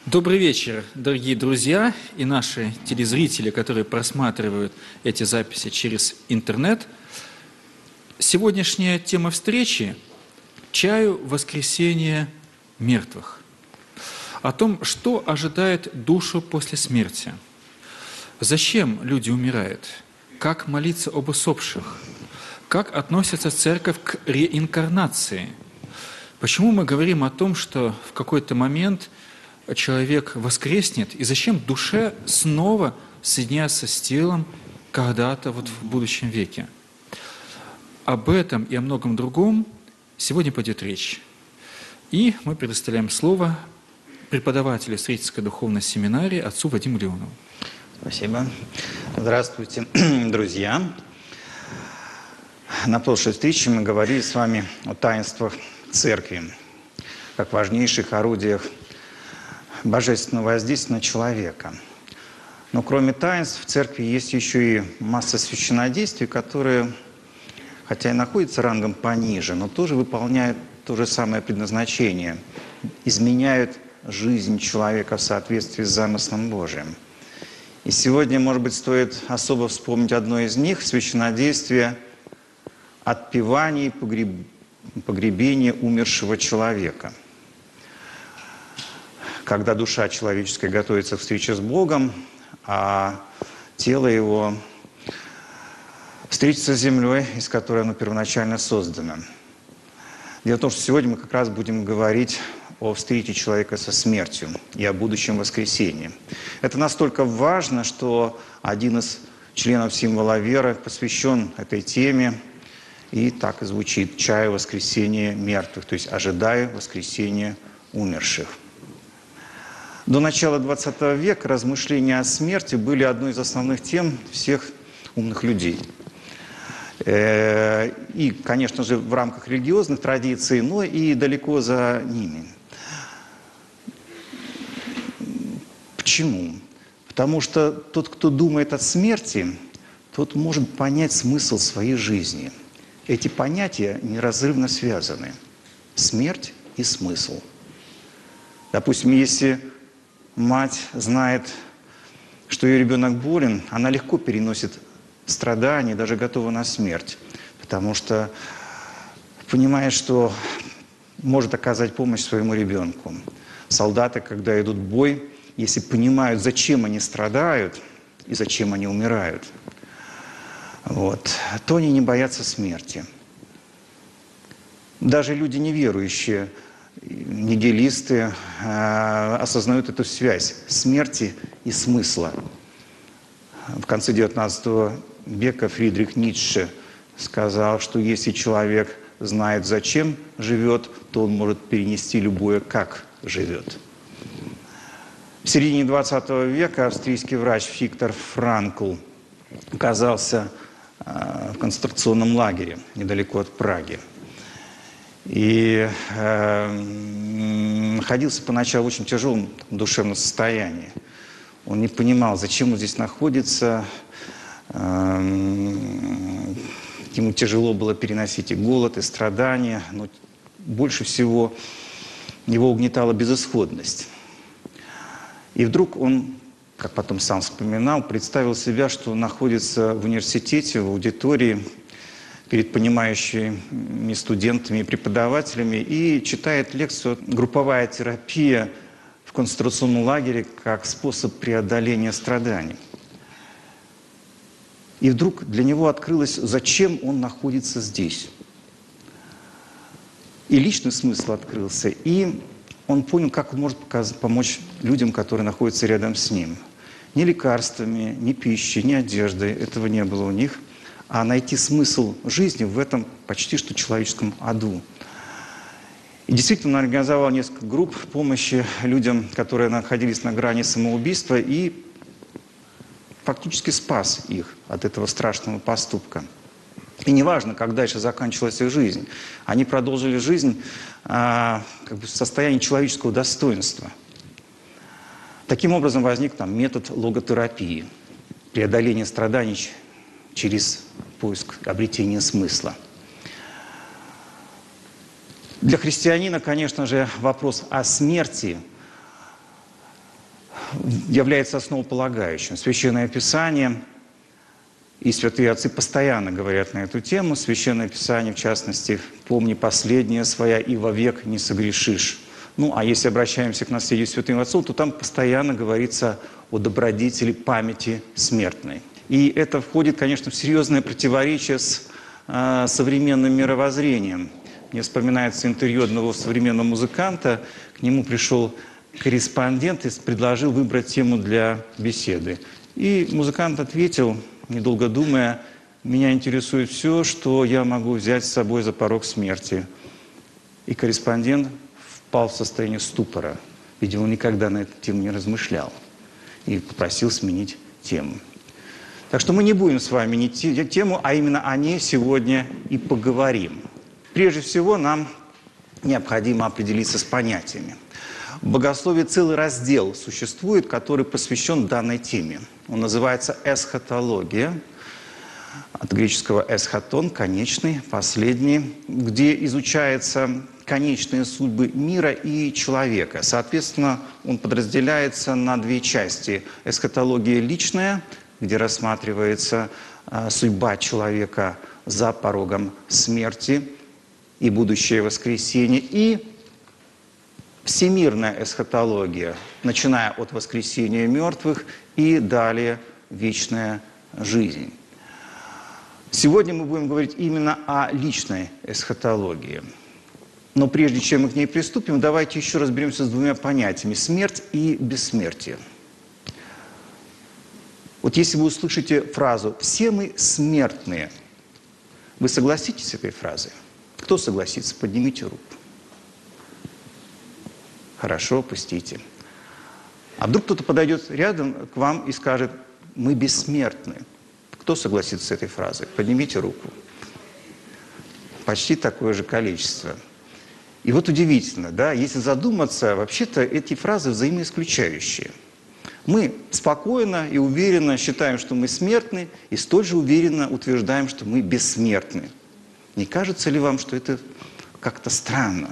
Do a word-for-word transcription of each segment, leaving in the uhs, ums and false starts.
Добрый вечер, дорогие друзья и наши телезрители, которые просматривают эти записи через интернет. Сегодняшняя тема встречи – «Чаю воскресения мертвых». О том, что ожидает душу после смерти. Зачем люди умирают? Как молиться об усопших? Как относится церковь к реинкарнации? Почему мы говорим о том, что в какой-то момент человек воскреснет, и зачем душе снова соединяться с телом когда-то вот в будущем веке? Об этом и о многом другом сегодня пойдет речь. И мы предоставляем слово преподавателю Встратительской духовной семинарии отцу Вадиму Леонову. Спасибо. Здравствуйте, друзья. На прошлой встрече мы говорили с вами о таинствах Церкви, как важнейших орудиях божественного воздействия на человека. Но кроме таинств в Церкви есть еще и масса священнодействий, которые, хотя и находятся рангом пониже, но тоже выполняют то же самое предназначение, изменяют жизнь человека в соответствии с замыслом Божиим. И сегодня, может быть, стоит особо вспомнить одно из них – священнодействие отпевания и погреб... погребения умершего человека. Когда душа человеческая готовится к встрече с Богом, а тело его встретится с землей, из которой оно первоначально создано. Дело в том, что сегодня мы как раз будем говорить о встрече человека со смертью и о будущем воскресении. Это настолько важно, что один из членов символа веры посвящен этой теме, и так и звучит: «Чаю воскресения мертвых», то есть ожидая воскресения умерших. До начала двадцатого века размышления о смерти были одной из основных тем всех умных людей. И, конечно же, в рамках религиозных традиций, но и далеко за ними. Почему? Потому что тот, кто думает о смерти, тот может понять смысл своей жизни. Эти понятия неразрывно связаны. Смерть и смысл. Допустим, если мать знает, что ее ребенок болен, она легко переносит страдания, даже готова на смерть, потому что понимает, что может оказать помощь своему ребенку. Солдаты, когда идут в бой, если понимают, зачем они страдают и зачем они умирают, вот, то они не боятся смерти. Даже люди неверующие, нигилисты, э, осознают эту связь смерти и смысла. В конце девятнадцатого века Фридрих Ницше сказал, что если человек знает, зачем живет, то он может перенести любое «как живет». В середине двадцатого века австрийский врач Виктор Франкл оказался э, в концентрационном лагере недалеко от Праги. И э, находился поначалу в очень тяжелом душевном состоянии. Он не понимал, зачем он здесь находится. Э, ему тяжело было переносить и голод, и страдания, но больше всего его угнетала безысходность. И вдруг он, как потом сам вспоминал, представил себя, что он находится в университете, в аудитории, перед понимающими студентами и преподавателями, и читает лекцию «Групповая терапия в концентрационном лагере как способ преодоления страданий». И вдруг для него открылось, зачем он находится здесь. И личный смысл открылся, и он понял, как он может помочь людям, которые находятся рядом с ним. Ни лекарствами, ни пищей, ни одеждой, этого не было у них, а найти смысл жизни в этом почти что человеческом аду. И действительно, он организовал несколько групп помощи людям, которые находились на грани самоубийства, и фактически спас их от этого страшного поступка. И неважно, как дальше заканчивалась их жизнь, они продолжили жизнь а, как бы в состоянии человеческого достоинства. Таким образом возник там метод логотерапии, преодоление страданий через поиск обретения смысла. Для христианина, конечно же, вопрос о смерти является основополагающим. Священное Писание и святые отцы постоянно говорят на эту тему. Священное Писание, в частности, «Помни последнее своя, и вовек не согрешишь». Ну, а если обращаемся к наследию святым отцов, то там постоянно говорится о добродетели памяти смертной. И это входит, конечно, в серьезное противоречие с э, современным мировоззрением. Мне вспоминается интервью одного современного музыканта. К нему пришел корреспондент и предложил выбрать тему для беседы. И музыкант ответил, недолго думая: «Меня интересует все, что я могу взять с собой за порог смерти». И корреспондент впал в состояние ступора. Видимо, он никогда на эту тему не размышлял. И попросил сменить тему. Так что мы не будем с вами менять тему, а именно о ней сегодня и поговорим. Прежде всего, нам необходимо определиться с понятиями. В богословии целый раздел существует, который посвящен данной теме. Он называется «эсхатология», от греческого «эсхатон» – «конечный», «последний», где изучаются конечные судьбы мира и человека. Соответственно, он подразделяется на две части. Эсхатология личная, где рассматривается а, судьба человека за порогом смерти и будущее воскресение, и всемирная эсхатология, начиная от воскресения мертвых и далее вечная жизнь. Сегодня мы будем говорить именно о личной эсхатологии. Но прежде чем мы к ней приступим, давайте еще разберемся с двумя понятиями – смерть и бессмертие. Вот если вы услышите фразу «все мы смертные», вы согласитесь с этой фразой? Кто согласится? Поднимите руку. Хорошо, опустите. А вдруг кто-то подойдет рядом к вам и скажет: «Мы бессмертны». Кто согласится с этой фразой? Поднимите руку. Почти такое же количество. И вот удивительно, да, если задуматься, вообще-то эти фразы взаимоисключающие. Мы спокойно и уверенно считаем, что мы смертны, и столь же уверенно утверждаем, что мы бессмертны. Не кажется ли вам, что это как-то странно?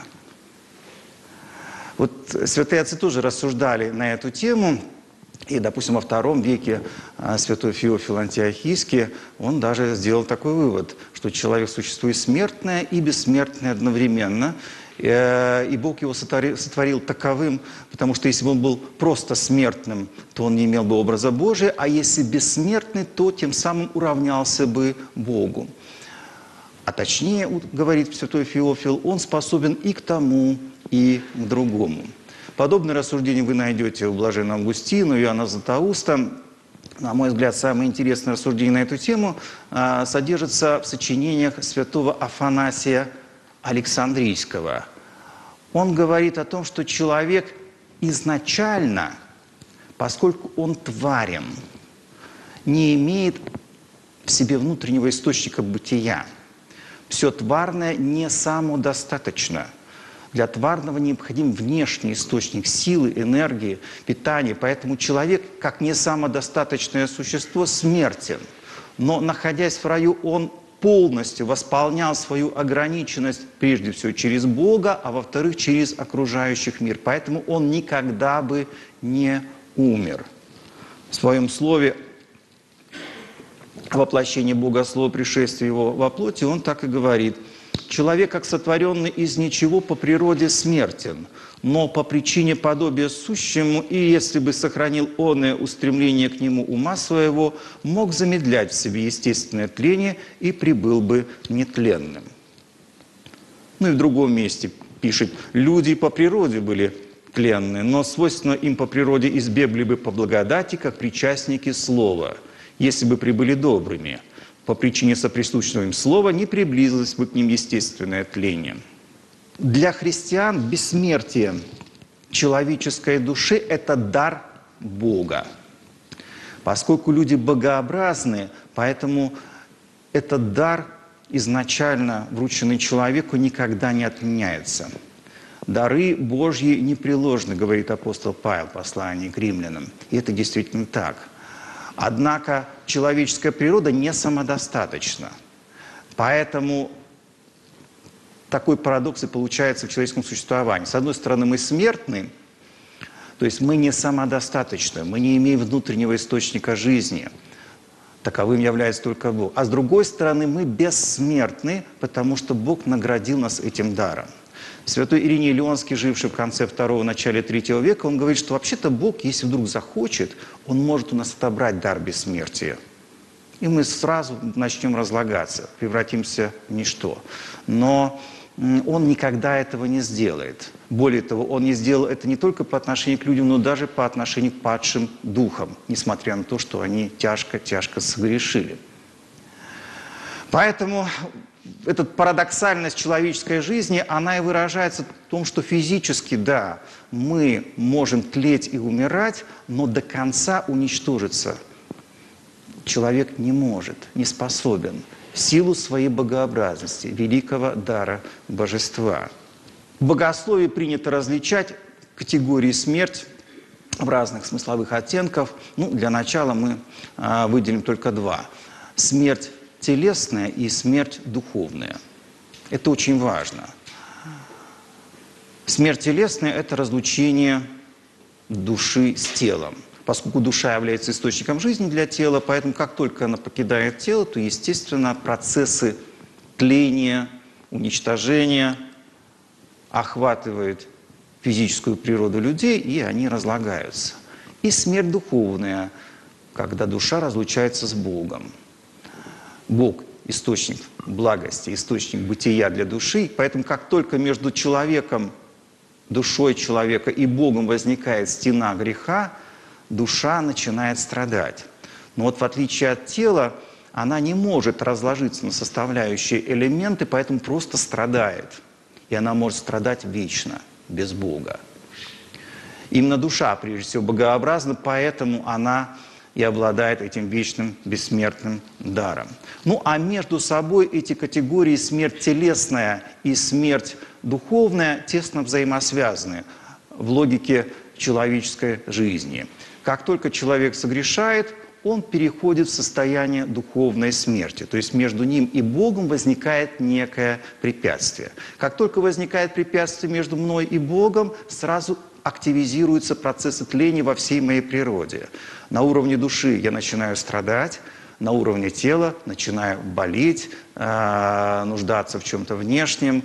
Вот святые отцы тоже рассуждали на эту тему. И, допустим, во втором веке а, святой Феофил Антиохийский, он даже сделал такой вывод, что человек существует смертное и бессмертное одновременно. И, и Бог его сотворил, сотворил таковым, потому что если бы он был просто смертным, то он не имел бы образа Божия, а если бессмертный, то тем самым уравнялся бы Богу. А точнее, говорит святой Феофил, он способен и к тому, и к другому. Подобное рассуждение вы найдете у блаженного Августина, у Иоанна Златоуста. На мой взгляд, самое интересное рассуждение на эту тему а, содержится в сочинениях святого Афанасия Александрийского. Он говорит о том, что человек изначально, поскольку он тварен, не имеет в себе внутреннего источника бытия. Все тварное не самодостаточно. Для тварного необходим внешний источник силы, энергии, питания. Поэтому человек, как не самодостаточное существо, смертен. Но, находясь в раю, он полностью восполнял свою ограниченность, прежде всего, через Бога, а во-вторых, через окружающих мир. Поэтому он никогда бы не умер. В своем слове о воплощении Бога, слово пришествия Его во плоти, он так и говорит: «Человек, как сотворенный из ничего, по природе смертен, но по причине подобия сущему, и если бы сохранил оное устремление к нему ума своего, мог замедлять в себе естественное тление и прибыл бы нетленным». Ну и в другом месте пишет: «Люди по природе были тленны, но свойственно им по природе избегли бы по благодати, как причастники слова, если бы прибыли добрыми. По причине соприсущего им слова не приблизилось бы к ним естественное тление». Для христиан бессмертие человеческой души – это дар Бога. Поскольку люди богообразны, поэтому этот дар, изначально врученный человеку, никогда не отменяется. «Дары Божьи непреложны», говорит апостол Павел в послании к римлянам. И это действительно так. Однако человеческая природа не самодостаточна. Поэтому такой парадокс и получается в человеческом существовании. С одной стороны, мы смертны, То есть мы не самодостаточны, мы не имеем внутреннего источника жизни. Таковым является только Бог. А с другой стороны, мы бессмертны, потому что Бог наградил нас этим даром. Святой Ириней Леонский, живший в конце второго, начале третьего века, он говорит, что вообще-то Бог, если вдруг захочет, Он может у нас отобрать дар бессмертия. И мы сразу начнем разлагаться, превратимся в ничто. Но Он никогда этого не сделает. Более того, Он не сделал это не только по отношению к людям, но даже по отношению к падшим духам, несмотря на то, что они тяжко-тяжко согрешили. Поэтому эта парадоксальность человеческой жизни, она и выражается в том, что физически, да, мы можем тлеть и умирать, но до конца уничтожиться человек не может, не способен, в силу своей богообразности, великого дара божества. В богословии принято различать категории смерть в разных смысловых оттенках. Ну, для начала мы а, выделим только два. Смерть телесная и смерть духовная. Это очень важно. Смерть телесная – это разлучение души с телом. Поскольку душа является источником жизни для тела, поэтому как только она покидает тело, то, естественно, процессы тления, уничтожения охватывают физическую природу людей, и они разлагаются. И смерть духовная, когда душа разлучается с Богом. Бог – источник благости, источник бытия для души, поэтому как только между человеком, душой человека и Богом возникает стена греха, душа начинает страдать. Но вот в отличие от тела, она не может разложиться на составляющие элементы, поэтому просто страдает. И она может страдать вечно, без Бога. Именно душа, прежде всего, богообразна, поэтому она и обладает этим вечным бессмертным даром. Ну а между собой эти категории смерть телесная и смерть духовная тесно взаимосвязаны в логике человеческой жизни. Как только человек согрешает, он переходит в состояние духовной смерти. То есть между ним и Богом возникает некое препятствие. Как только возникает препятствие между мной и Богом, сразу активизируются процессы тления во всей моей природе. На уровне души я начинаю страдать, на уровне тела начинаю болеть, э, нуждаться в чем-то внешнем,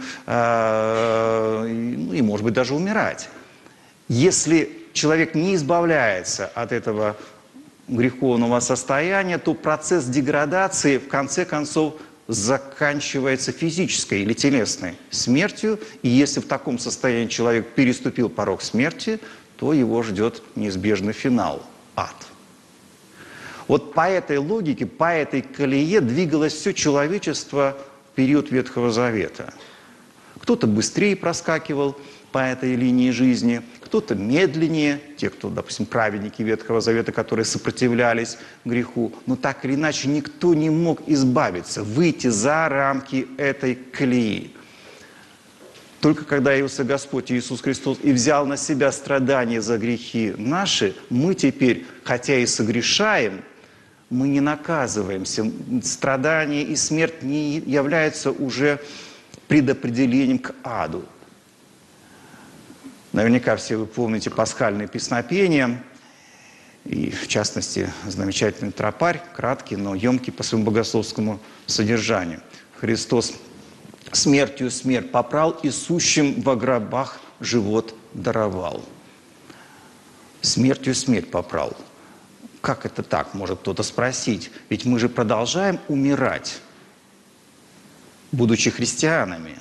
э, и, и, может быть, даже умирать. Если человек не избавляется от этого греховного состояния, то процесс деградации в конце концов заканчивается физической или телесной смертью. И если в таком состоянии человек переступил порог смерти, то его ждет неизбежный финал – ад. Вот по этой логике, по этой колее двигалось все человечество в период Ветхого Завета. Кто-то быстрее проскакивал по этой линии жизни, кто-то медленнее, те, кто, допустим, праведники Ветхого Завета, которые сопротивлялись греху, но так или иначе никто не мог избавиться, выйти за рамки этой колеи. Только когда явился Господь Иисус Христос и взял на себя страдания за грехи наши, мы теперь, хотя и согрешаем, мы не наказываемся. Страдания и смерть не являются уже предопределением к аду. Наверняка все вы помните пасхальные песнопения, и в частности замечательный тропарь, краткий, но емкий по своему богословскому содержанию. Христос смертью смерть попрал и сущим во гробах живот даровал. Смертью смерть попрал. Как это так, может кто-то спросить? Ведь мы же продолжаем умирать, будучи христианами.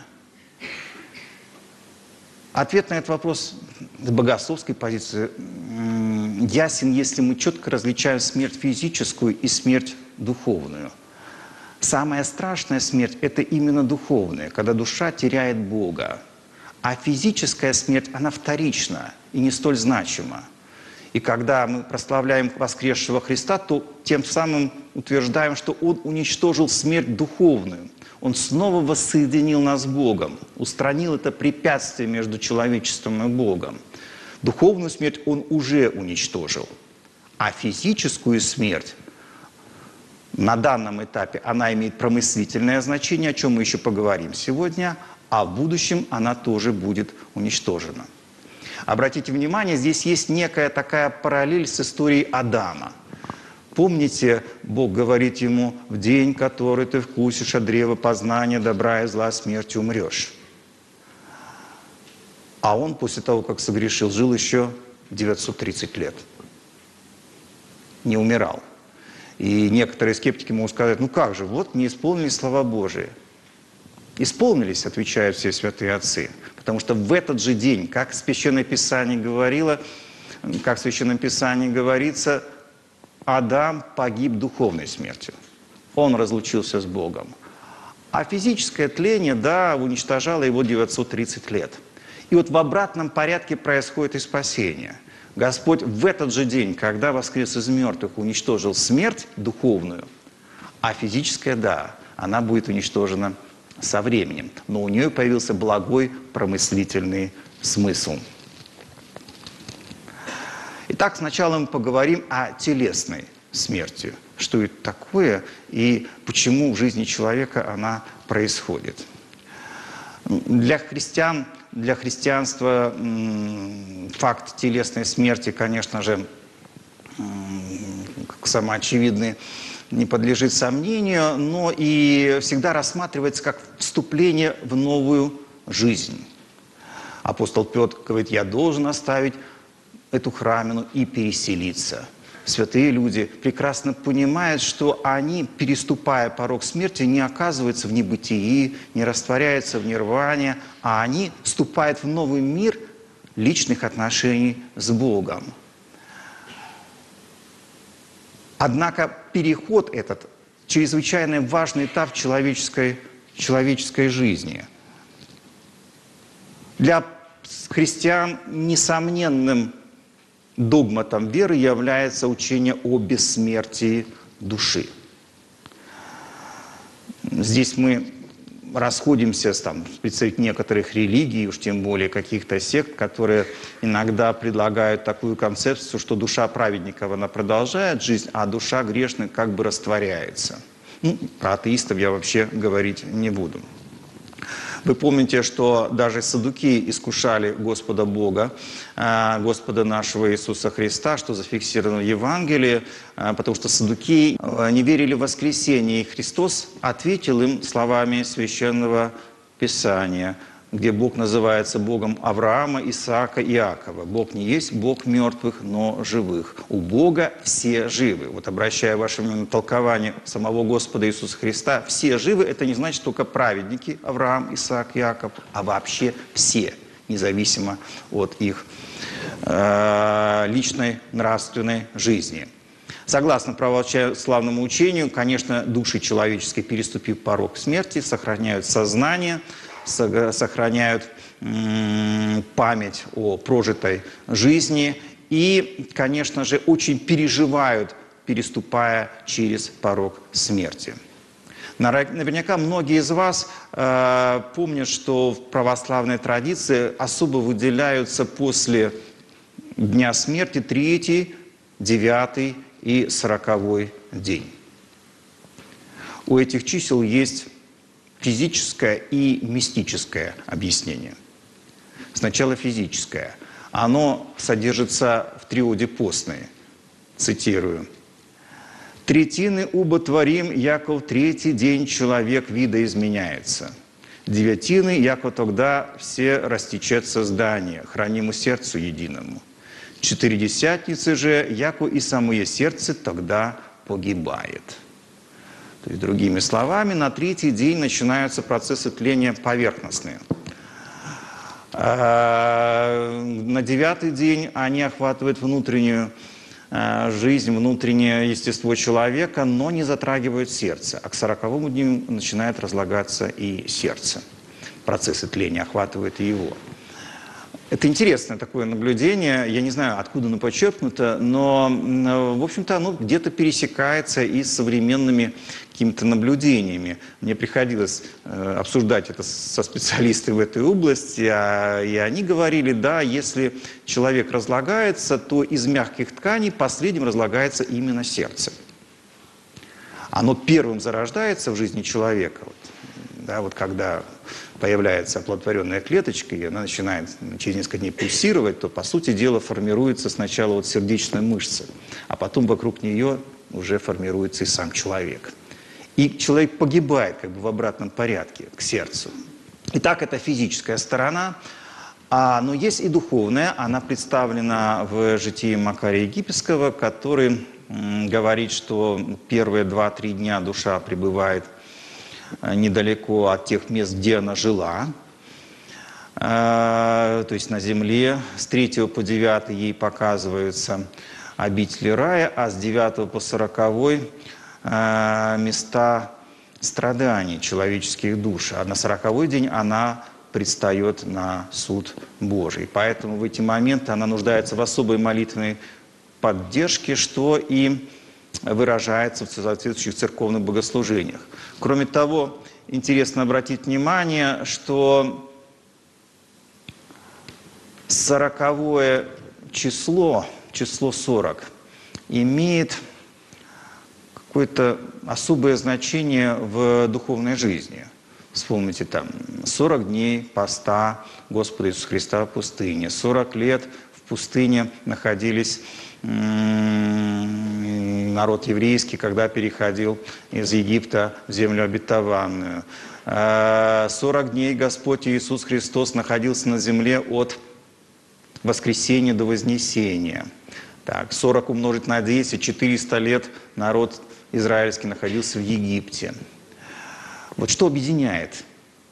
Ответ на этот вопрос с богословской позиции ясен, если мы четко различаем смерть физическую и смерть духовную. Самая страшная смерть – это именно духовная, когда душа теряет Бога. А физическая смерть, она вторична и не столь значима. И когда мы прославляем воскресшего Христа, то тем самым утверждаем, что Он уничтожил смерть духовную. Он снова воссоединил нас с Богом, устранил это препятствие между человечеством и Богом. Духовную смерть Он уже уничтожил, а физическую смерть на данном этапе она имеет промыслительное значение, о чем мы еще поговорим сегодня, а в будущем она тоже будет уничтожена. Обратите внимание, здесь есть некая такая параллель с историей Адама. Помните, Бог говорит ему: в день, который ты вкусишь от древа познания добра и зла, смертью умрешь. А он после того, как согрешил, жил еще девятьсот тридцать лет. Не умирал. И некоторые скептики могут сказать: ну как же, вот не исполнились слова Божии. Исполнились, отвечают все святые отцы. Потому что в этот же день, как Священное Писание говорило, как в Священном Писании говорится, Адам погиб духовной смертью. Он разлучился с Богом. А физическое тление, да, уничтожало его девятьсот тридцать лет. И вот в обратном порядке происходит и спасение. Господь в этот же день, когда воскрес из мертвых, уничтожил смерть духовную, а физическая, да, она будет уничтожена со временем. Но у нее появился благой промыслительный смысл. Итак, сначала мы поговорим о телесной смерти. Что это такое и почему в жизни человека она происходит. Для христиан, для христианства факт телесной смерти, конечно же, как самоочевидный, не подлежит сомнению, но и всегда рассматривается как вступление в новую жизнь. Апостол Петр говорит: я должен оставить эту храмину и переселиться. Святые люди прекрасно понимают, что они, переступая порог смерти, не оказываются в небытии, не растворяются в нирване, а они вступают в новый мир личных отношений с Богом. Однако переход этот – чрезвычайно важный этап человеческой, человеческой жизни. Для христиан несомненным догматом веры является учение о бессмертии души. Здесь мы расходимся с там, представителями некоторых религий, уж тем более каких-то сект, которые иногда предлагают такую концепцию, что душа праведников, она продолжает жизнь, а душа грешная как бы растворяется. Ну, про атеистов я вообще говорить не буду. Вы помните, что даже саддукеи искушали Господа Бога, Господа нашего Иисуса Христа, что зафиксировано в Евангелии, потому что саддукеи не верили в воскресение, и Христос ответил им словами Священного Писания, где Бог называется Богом Авраама, Исаака и Иакова. Бог не есть Бог мертвых, но живых. У Бога все живы. Вот обращая ваше внимание на толкование самого Господа Иисуса Христа, все живы – это не значит только праведники Авраам, Исаак, Иаков, а вообще все, независимо от их э, личной нравственной жизни. Согласно православному учению, конечно, души человеческие, переступив порог смерти, сохраняют сознание, сохраняют память о прожитой жизни и, конечно же, очень переживают, переступая через порог смерти. Наверняка многие из вас э, помнят, что в православной традиции особо выделяются после дня смерти третий, девятый и сороковой день. У этих чисел есть физическое и мистическое объяснение. Сначала физическое. Оно содержится в триоде постной. Цитирую. «Третины убо творим, яко в третий день человек видоизменяется. Девятины, яко тогда все растечется здание, храниму сердцу единому. Четыредесятницы же, яко и самое сердце тогда погибает». То есть, другими словами, на третий день начинаются процессы тления поверхностные. На девятый день они охватывают внутреннюю жизнь, внутреннее естество человека, но не затрагивают сердце. А к сороковому дню начинает разлагаться и сердце. Процессы тления охватывают и его. Это интересное такое наблюдение, я не знаю, откуда оно почерпнуто, но, в общем-то, оно где-то пересекается и с современными какими-то наблюдениями. Мне приходилось э, обсуждать это со специалистами в этой области, а, и они говорили, да, если человек разлагается, то из мягких тканей последним разлагается именно сердце. Оно первым зарождается в жизни человека. Вот. Да, вот когда появляется оплодотворенная клеточка, и она начинает через несколько дней пульсировать, то, по сути дела, формируется сначала вот сердечная мышца, а потом вокруг нее уже формируется и сам человек. И человек погибает как бы в обратном порядке к сердцу. Итак, это физическая сторона. А, но есть и духовная, она представлена в житии Макария Египетского, который м, говорит, что первые два-три дня душа пребывает недалеко от тех мест, где она жила, а, то есть на земле. С третьего по девятый ей показываются обители рая, а с девятого по сороковой а, места страданий человеческих душ. А на сороковой день она предстает на суд Божий. Поэтому в эти моменты она нуждается в особой молитвенной поддержке, что и выражается в соответствующих церковных богослужениях. Кроме того, интересно обратить внимание, что сороковое число, число сорок, имеет какое-то особое значение в духовной жизни. Вспомните, там, сорок дней поста Господа Иисуса Христа в пустыне, сорок лет в пустыне находились м- народ еврейский, когда переходил из Египта в землю обетованную. сорок дней Господь Иисус Христос находился на земле от воскресения до вознесения. Так, сорок умножить на десять, четыреста лет народ израильский находился в Египте. Вот что объединяет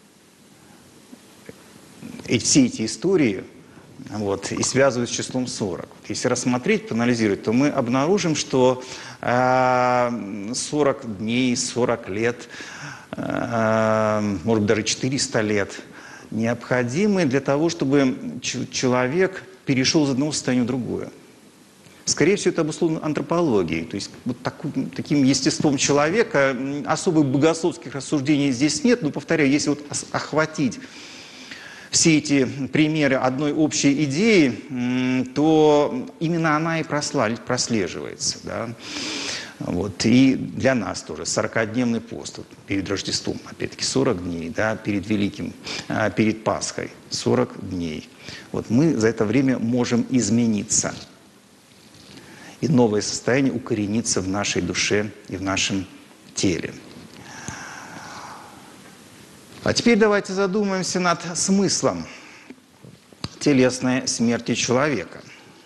все эти истории вот, и связывают с числом сорок? Если рассмотреть, проанализировать, то мы обнаружим, что э, сорок дней, сорок лет, э, может быть, даже четыреста лет необходимы для того, чтобы человек перешел из одного состояния в другое. Скорее всего, это обусловлено антропологией, то есть вот таким, таким естеством человека. Особых богословских рассуждений здесь нет, но, повторяю, если вот охватить все эти примеры одной общей идеи, то именно она и прослеживается. Да? Вот. И для нас тоже сорокадневный пост вот, перед Рождеством, опять-таки сорок дней, да, перед Великим, перед Пасхой сорок дней. Вот мы за это время можем измениться. И новое состояние укоренится в нашей душе и в нашем теле. А теперь давайте задумаемся над смыслом телесной смерти человека.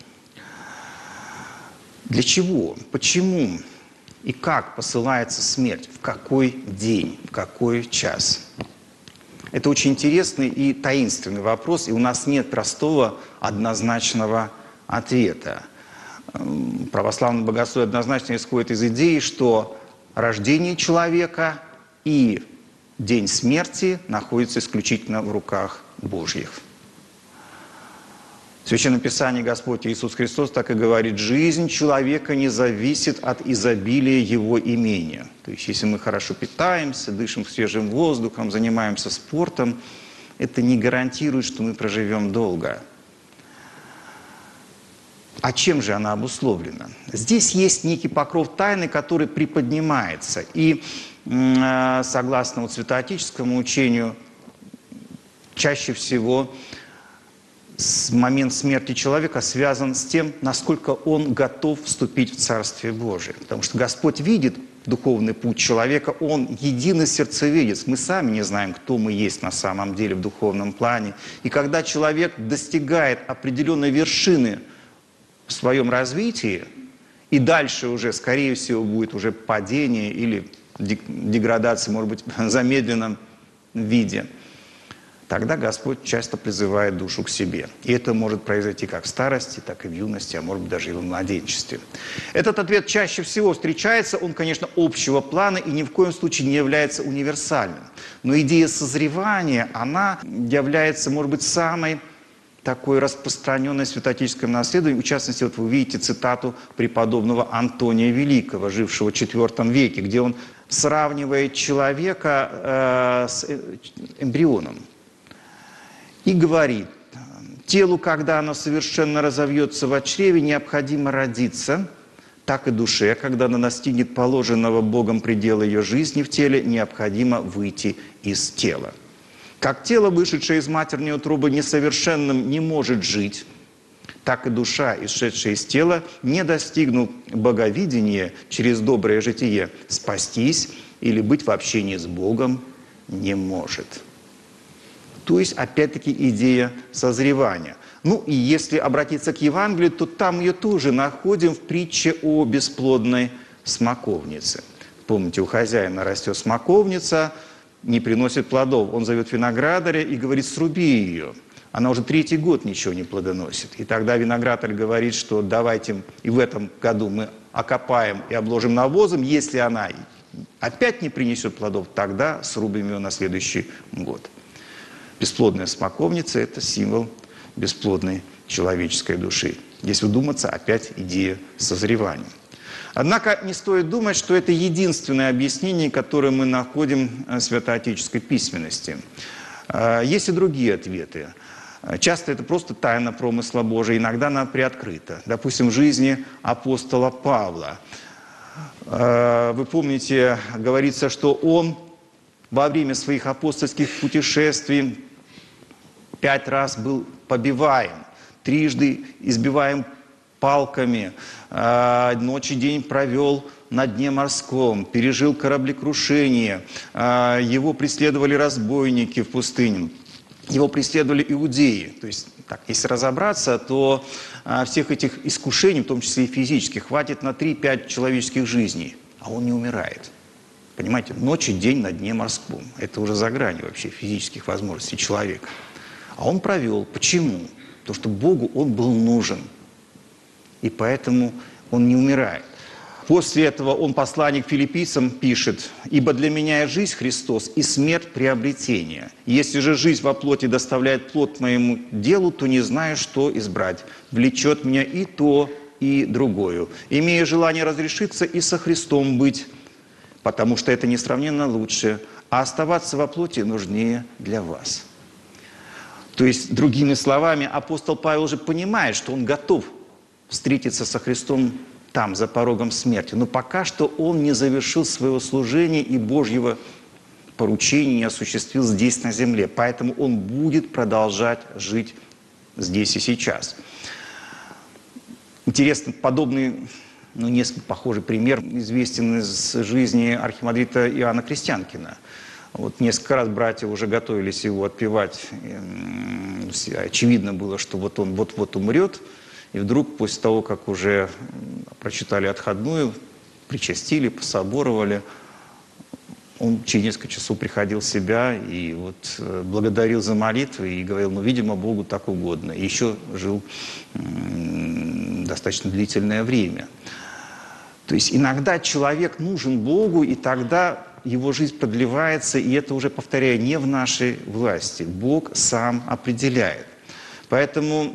Для чего, почему и как посылается смерть, в какой день, в какой час? Это очень интересный и таинственный вопрос, и у нас нет простого однозначного ответа. Православное богословие однозначно исходит из идеи, что рождение человека и день смерти находятся исключительно в руках Божьих. В Священном Писании Господь Иисус Христос так и говорит: жизнь человека не зависит от изобилия его имения. То есть, если мы хорошо питаемся, дышим свежим воздухом, занимаемся спортом, это не гарантирует, что мы проживем долго. А чем же она обусловлена? Здесь есть некий покров тайны, который приподнимается. И согласно вот святоотеческому учению, чаще всего момент смерти человека связан с тем, насколько он готов вступить в Царствие Божие. Потому что Господь видит духовный путь человека, Он единый сердцеведец. Мы сами не знаем, кто мы есть на самом деле в духовном плане. И когда человек достигает определенной вершины в своем развитии, и дальше уже, скорее всего, будет уже падение или деградация, может быть, в замедленном виде, тогда Господь часто призывает душу к себе. И это может произойти как в старости, так и в юности, а может быть даже и в младенчестве. Этот ответ чаще всего встречается, он, конечно, общего плана и ни в коем случае не является универсальным. Но идея созревания, она является, может быть, самой такой распространенной в святоотеческом наследовании. В частности, вот вы видите цитату преподобного Антония Великого, жившего в четвёртом веке, где он сравнивает человека э, с эмбрионом. И говорит: телу, когда оно совершенно разовьется в чреве, необходимо родиться, так и душе, когда она достигнет положенного Богом предела ее жизни в теле, необходимо выйти из тела. Как тело, вышедшее из матерной утробы, несовершенным не может жить, так и душа, исшедшая из тела, не достигнув боговидения через доброе житие, спастись или быть в общении с Богом не может. То есть, опять-таки, идея созревания. Ну и если обратиться к Евангелию, то там ее тоже находим в притче о бесплодной смоковнице. Помните, у хозяина растет смоковница, не приносит плодов. Он зовет виноградаря и говорит: сруби ее. Она уже третий год ничего не плодоносит. И тогда виноградарь говорит, что давайте и в этом году мы окопаем и обложим навозом. Если она опять не принесет плодов, тогда срубим ее на следующий год. Бесплодная смоковница – это символ бесплодной человеческой души. Если вдуматься, опять идея созревания. Однако не стоит думать, что это единственное объяснение, которое мы находим в святоотеческой письменности. Есть и другие ответы. Часто это просто тайна промысла Божия, иногда она приоткрыта. Допустим, в жизни апостола Павла. Вы помните, говорится, что он во время своих апостольских путешествий пять раз был побиваем, трижды избиваем палками, ночь и день провел на дне морском, пережил кораблекрушение, его преследовали разбойники в пустыне, его преследовали иудеи. То есть, так, если разобраться, то всех этих искушений, в том числе и физических, хватит на три-пять человеческих жизней, а он не умирает. Понимаете, ночь и день на дне морском. Это уже за гранью вообще физических возможностей человека. А он провел. Почему? Потому что Богу он был нужен. И поэтому он не умирает. После этого он, посланник филиппийцам, пишет: «Ибо для меня и жизнь Христос, и смерть приобретение. Если же жизнь во плоти доставляет плод моему делу, то не знаю, что избрать. Влечет меня и то, и другое. Имея желание разрешиться и со Христом быть, потому что это несравненно лучше, а оставаться во плоти нужнее для вас». То есть, другими словами, апостол Павел уже понимает, что он готов встретиться со Христом там, за порогом смерти. Но пока что он не завершил своего служения и Божьего поручения не осуществил здесь, на земле. Поэтому он будет продолжать жить здесь и сейчас. Интересно, подобный, ну, несколько похожий пример известен из жизни архимандрита Иоанна Крестьянкина. Вот несколько раз братья уже готовились его отпевать. Очевидно было, что вот он вот-вот умрет. И вдруг, после того, как уже прочитали отходную, причастили, пособоровали, он через несколько часов приходил в себя и вот благодарил за молитвы и говорил: ну, видимо, Богу так угодно. И еще жил достаточно длительное время. То есть иногда человек нужен Богу, и тогда его жизнь продлевается, и это уже, повторяю, не в нашей власти. Бог сам определяет. Поэтому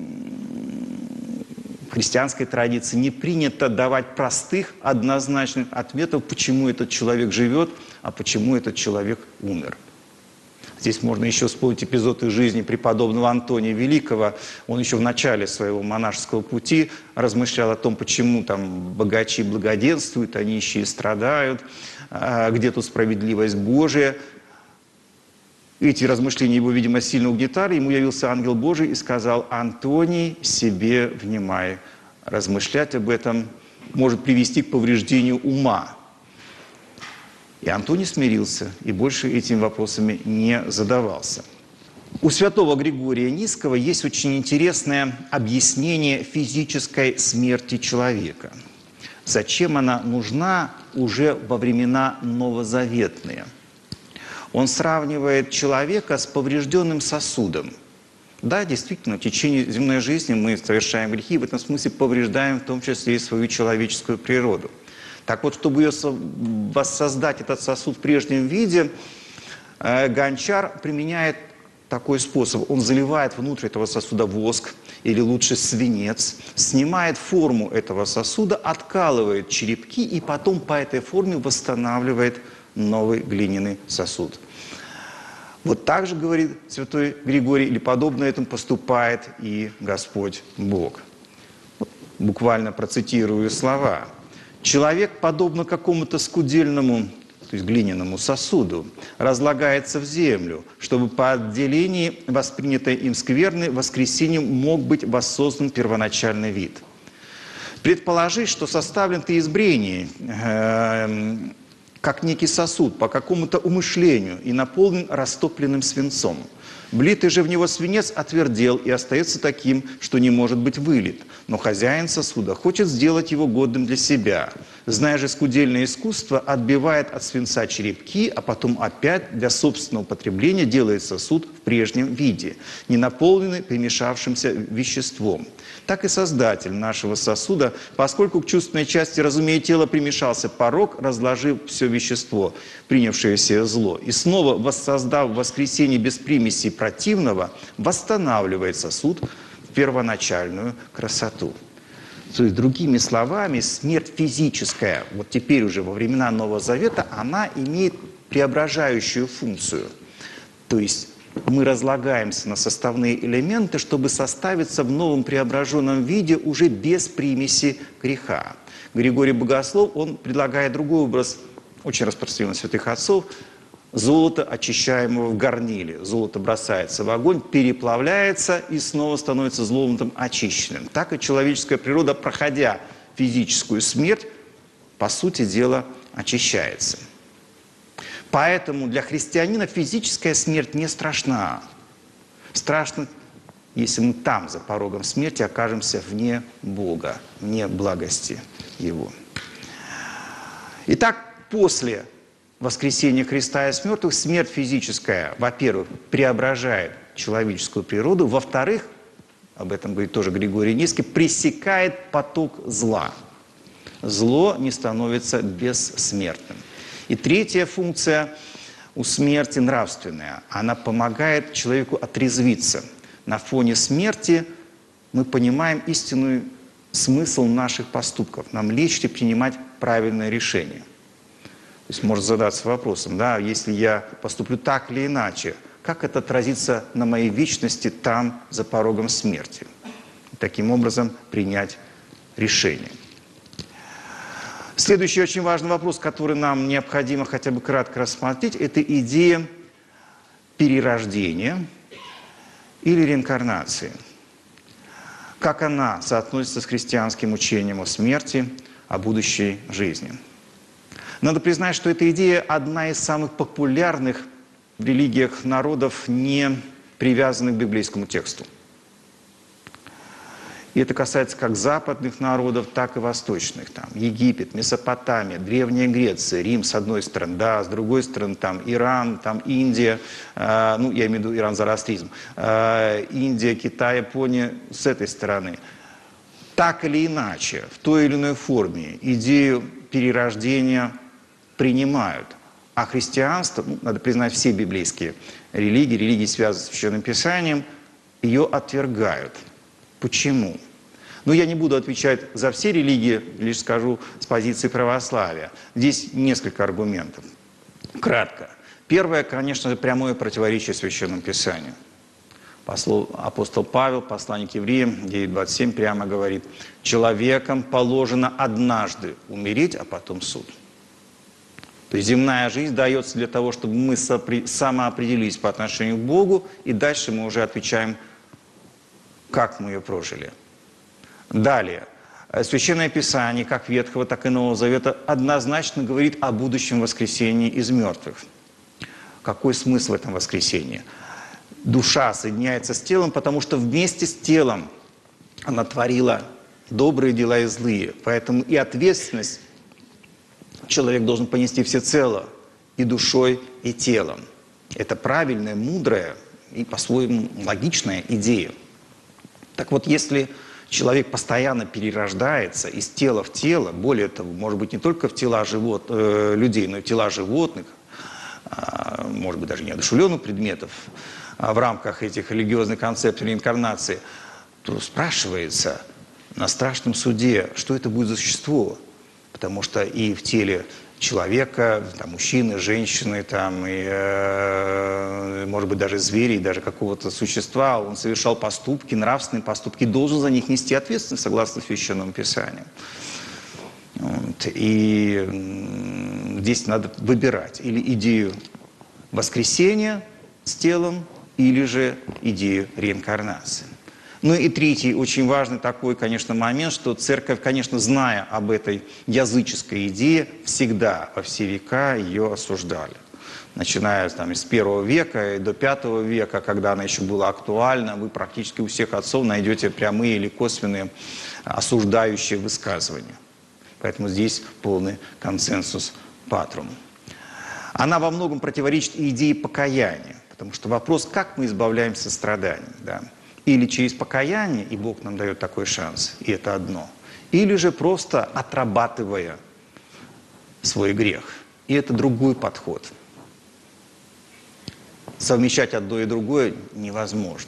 в христианской традиции не принято давать простых, однозначных ответов, почему этот человек живет, а почему этот человек умер. Здесь можно еще вспомнить эпизод из жизни преподобного Антония Великого. Он еще в начале своего монашеского пути размышлял о том, почему там богачи благоденствуют, а нищие страдают, где тут справедливость Божия. Эти размышления его, видимо, сильно угнетали. Ему явился ангел Божий и сказал: «Антоний, себе внимай. Размышлять об этом может привести к повреждению ума». И Антоний смирился и больше этими вопросами не задавался. У святого Григория Нисского есть очень интересное объяснение физической смерти человека. Зачем она нужна уже во времена новозаветные? Он сравнивает человека с поврежденным сосудом. Да, действительно, в течение земной жизни мы совершаем грехи, в этом смысле повреждаем в том числе и свою человеческую природу. Так вот, чтобы ее воссоздать, этот сосуд в прежнем виде, гончар применяет такой способ. Он заливает внутрь этого сосуда воск, или лучше свинец, снимает форму этого сосуда, откалывает черепки и потом по этой форме восстанавливает новый глиняный сосуд. Вот так же, говорит святой Григорий, или подобно этому поступает и Господь Бог. буквально процитирую слова. «Человек, подобно какому-то скудельному, то есть глиняному сосуду, разлагается в землю, чтобы по отделении воспринятой им скверны воскресением мог быть воссоздан первоначальный вид. Предположить, что составлен ты из брений, э, как некий сосуд по какому-то умышлению и наполнен растопленным свинцом. Влитый же в него свинец отвердел и остается таким, что не может быть вылит. Но хозяин сосуда хочет сделать его годным для себя. Зная же скудельное искусство, отбивает от свинца черепки, а потом опять для собственного потребления делает сосуд в прежнем виде, не наполненный примешавшимся веществом. Так и создатель нашего сосуда, поскольку к чувственной части, разумея тело, примешался порок, разложив все вещество, принявшее себе зло, и снова, воссоздав в воскресенье без примесей противного, восстанавливает сосуд в первоначальную красоту». То есть, другими словами, смерть физическая, вот теперь уже во времена Нового Завета, она имеет преображающую функцию. То есть мы разлагаемся на составные элементы, чтобы составиться в новом преображенном виде уже без примеси греха. Григорий Богослов, он предлагает другой образ, очень распространенный святых отцов, золото, очищаемого в горниле. Золото бросается в огонь, переплавляется и снова становится золотом очищенным. Так и человеческая природа, проходя физическую смерть, по сути дела, очищается. Поэтому для христианина физическая смерть не страшна. Страшно, если мы там, за порогом смерти, окажемся вне Бога, вне благости Его. Итак, после воскресения Христа из мертвых смерть физическая, во-первых, преображает человеческую природу, во-вторых, об этом говорит тоже Григорий Низкий, пресекает поток зла. Зло не становится бессмертным. И третья функция у смерти нравственная. Она помогает человеку отрезвиться. На фоне смерти мы понимаем истинный смысл наших поступков. Нам легче принимать правильное решение. То есть можно задаться вопросом, да, если я поступлю так или иначе, как это отразится на моей вечности там, за порогом смерти? И таким образом принять решение. Следующий очень важный вопрос, который нам необходимо хотя бы кратко рассмотреть, это идея перерождения или реинкарнации. Как она соотносится с христианским учением о смерти, о будущей жизни. Надо признать, что эта идея одна из самых популярных в религиях народов, не привязанных к библейскому тексту. И это касается как западных народов, так и восточных. Там Египет, Месопотамия, Древняя Греция, Рим с одной стороны, да, с другой стороны там Иран, там Индия, э, ну я имею в виду Иран зороастризм, э, Индия, Китай, Япония с этой стороны. Так или иначе, в той или иной форме идею перерождения принимают. А христианство, ну, надо признать, все библейские религии, религии, связанные с Священным Писанием, ее отвергают. Почему? Ну, я не буду отвечать за все религии, лишь скажу с позиции православия. Здесь несколько аргументов. Кратко. Первое, конечно же, прямое противоречие Священному Писанию. Послов, апостол Павел, посланник к евреям, девять двадцать семь, прямо говорит: «Человеком положено однажды умереть, а потом суд». То есть земная жизнь дается для того, чтобы мы самоопределились по отношению к Богу, и дальше мы уже отвечаем, как мы ее прожили. Далее. Священное Писание, как Ветхого, так и Нового Завета, однозначно говорит о будущем воскресении из мертвых. Какой смысл в этом воскресении? Душа соединяется с телом, потому что вместе с телом она творила добрые дела и злые. Поэтому и ответственность человек должен понести всецело, и душой, и телом. Это правильная, мудрая и по-своему логичная идея. Так вот, если человек постоянно перерождается из тела в тело, более того, может быть, не только в тела живот, э, людей, но и в тела животных, э, может быть, даже неодушевленных предметов, э, в рамках этих религиозных концепций реинкарнации, то спрашивается на страшном суде, что это будет за существо. Потому что и в теле человека, там, мужчины, женщины, там, и, э, может быть, даже звери, даже какого-то существа, он совершал поступки, нравственные поступки, должен за них нести ответственность, согласно Священному Писанию. Вот. И здесь надо выбирать или идею воскресения с телом, или же идею реинкарнации. Ну и третий, очень важный такой, конечно, момент, что церковь, конечно, зная об этой языческой идее, всегда во все века ее осуждали. Начиная там, с первого века и до пятого века, когда она еще была актуальна, вы практически у всех отцов найдете прямые или косвенные осуждающие высказывания. Поэтому здесь полный консенсус патрум. Она во многом противоречит и идее покаяния, потому что вопрос, как мы избавляемся от страданий, да? Или через покаяние, и Бог нам дает такой шанс, и это одно. Или же просто отрабатывая свой грех. И это другой подход. Совмещать одно и другое невозможно.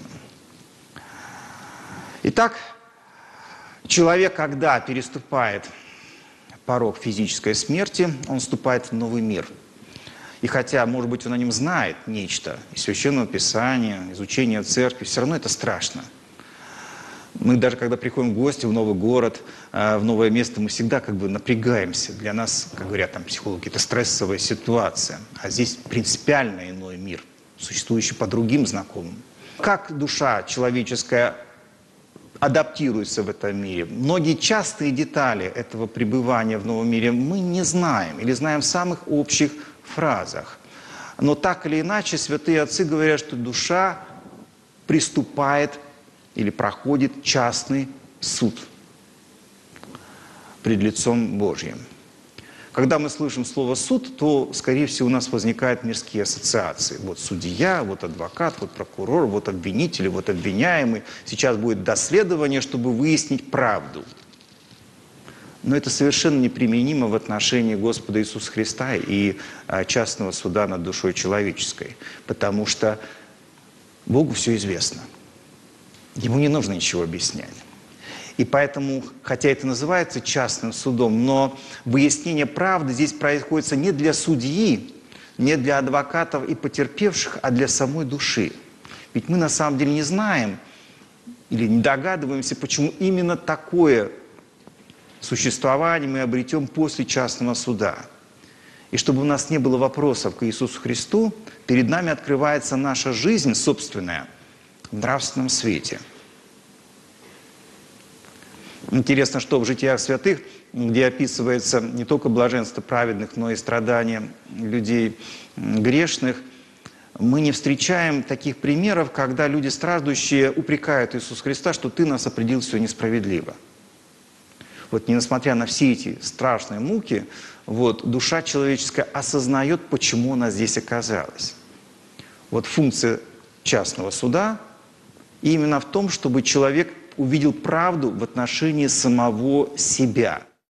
Итак, человек, когда переступает порог физической смерти, он вступает в новый мир. И хотя, может быть, он о нем знает нечто из Священного Писания, изучения церкви, все равно это страшно. Мы даже, когда приходим в гости в новый город, в новое место, мы всегда как бы напрягаемся. Для нас, как говорят там психологи, это стрессовая ситуация. А здесь принципиально иной мир, существующий по другим знакомым. Как душа человеческая адаптируется в этом мире? Многие частые детали этого пребывания в новом мире мы не знаем или знаем в самых общих фразах. Но так или иначе святые отцы говорят, что душа приступает или проходит частный суд пред лицом Божьим. Когда мы слышим слово «суд», то, скорее всего, у нас возникают мирские ассоциации. Вот судья, вот адвокат, вот прокурор, вот обвинитель, вот обвиняемый. Сейчас будет доследование, чтобы выяснить правду. Но это совершенно неприменимо в отношении Господа Иисуса Христа и частного суда над душой человеческой. Потому что Богу все известно. Ему не нужно ничего объяснять. И поэтому, хотя это называется частным судом, но выяснение правды здесь происходит не для судьи, не для адвокатов и потерпевших, а для самой души. Ведь мы на самом деле не знаем или не догадываемся, почему именно такое существование мы обретем после частного суда. И чтобы у нас не было вопросов к Иисусу Христу, перед нами открывается наша жизнь собственная в нравственном свете. Интересно, что в житиях святых, где описывается не только блаженство праведных, но и страдания людей грешных, мы не встречаем таких примеров, когда люди страждущие упрекают Иисуса Христа, что «ты нас определил все несправедливо». Вот несмотря на все эти страшные муки, вот, душа человеческая осознает, почему она здесь оказалась. Вот функция частного суда именно в том, чтобы человек увидел правду в отношении самого себя.